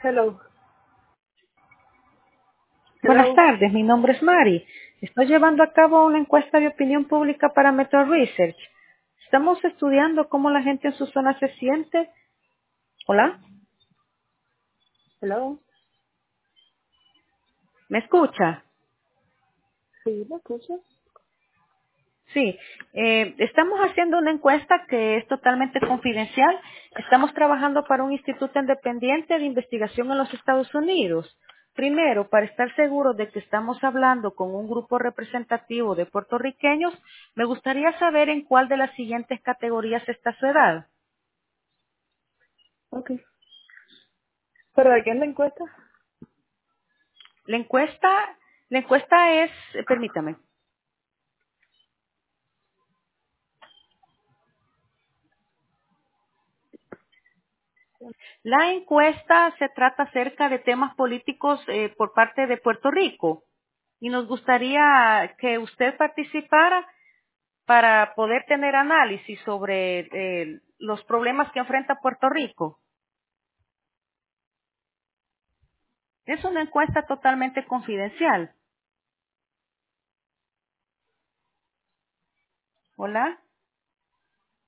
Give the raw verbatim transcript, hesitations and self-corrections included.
Hello. Buenas Hello. tardes, mi nombre es Mari. Estoy llevando a cabo una encuesta de opinión pública para Metro Research. Estamos estudiando cómo la gente en su zona se siente. Hola, Hello. ¿me escucha? Sí, ¿me escuchas? Sí, eh, estamos haciendo una encuesta que es totalmente confidencial. Estamos trabajando para un instituto independiente de investigación en los Estados Unidos. Primero, para estar seguros de que estamos hablando con un grupo representativo de puertorriqueños, me gustaría saber en cuál de las siguientes categorías está su edad. Ok. ¿Pero de qué es la encuesta? La encuesta, la encuesta es, eh, permítame, la encuesta se trata acerca de temas políticos eh, por parte de Puerto Rico y nos gustaría que usted participara para poder tener análisis sobre eh, los problemas que enfrenta Puerto Rico. Es una encuesta totalmente confidencial. Hola.